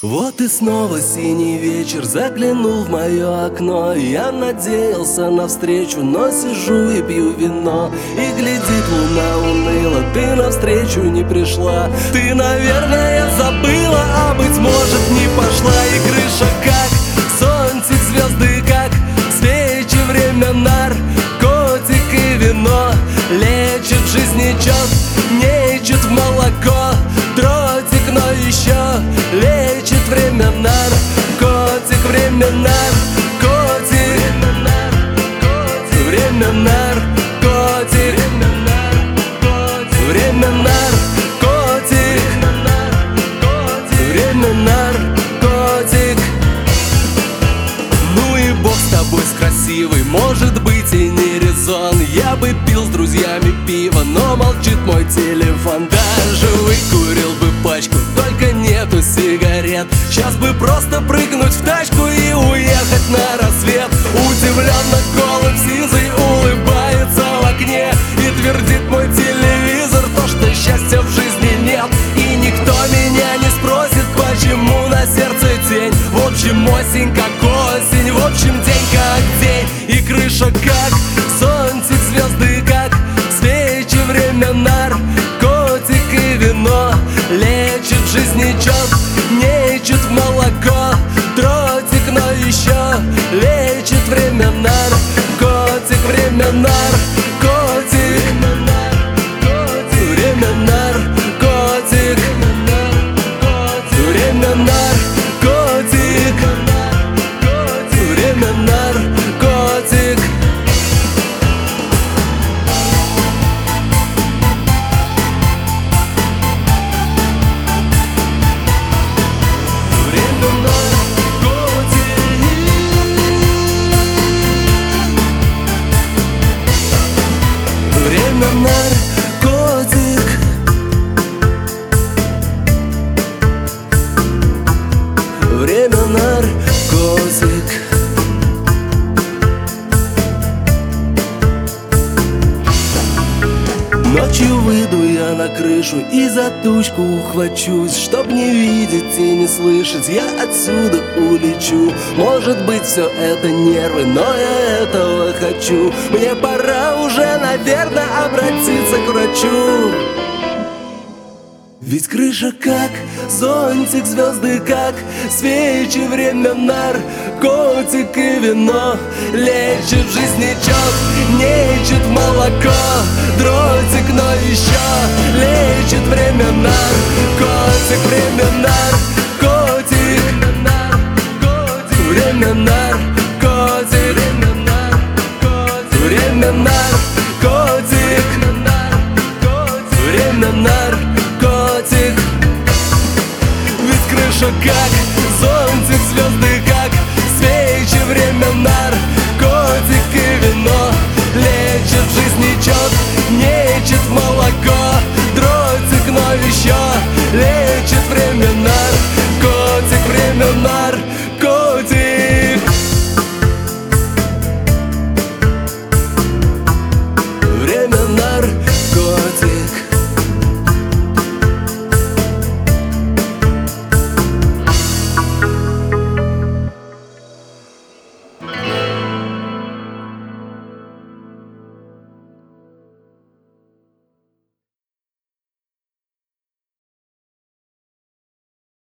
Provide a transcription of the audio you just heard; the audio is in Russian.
Вот и снова синий вечер заглянул в мое окно. Я надеялся на встречу, но сижу и пью вино. И глядит луна уныло, ты навстречу не пришла. Ты, наверное, забыла, а быть может не пошла. И крыша как зонтик, звезды как свечи, время наркотик и вино. Лечит жизнечет, нечет в молоко. Дротик, но еще лечит время наркотик, время наркотик, время наркотик, время наркотик, время наркотик. Ну и бог с тобой, с красивой, может быть и не резон. Я бы пил с друзьями пиво, но молчит мой телефон. Даже выкурил бы пачку, только нету сигарет. Сейчас бы просто прыгнуть в тачку и уехать на рассвет. Удивленно голубь сизый улыбается в окне и твердит мой телевизор то, что счастья в жизни нет. И никто меня не спросит, почему на сердце тень. В общем, осень как осень, в общем, день как день. И крыша как зонтик, звезды как свечи, время наркотик и вино. Лечит жизнечет, нечет в молоко. Дротик, но еще лечит время наркотик, время наркотик, время наркотик, время наркотик, время наркотик. Время наркотик, время наркотик. Ночью выйду я на крышу и за тучку ухвачусь. Чтоб не видеть и не слышать, я отсюда улечу. Может быть, все это нервы, но я этого хочу. Мне пора уже, наверное, обратиться к врачу. Ведь крыша как зонтик, звезды как свечи, время наркотик и вино. Лечит жизнечет, нечет молоко. Дротик, но еще лечит время наркотик, время наркотик, время наркотик, время наркотик, время наркотик. Ведь крыша как зонтик, звезды как свечи, время наркотик и вино. Лечит жизнечет, нечет в молоко. Дротик, но еще лечит время наркотик.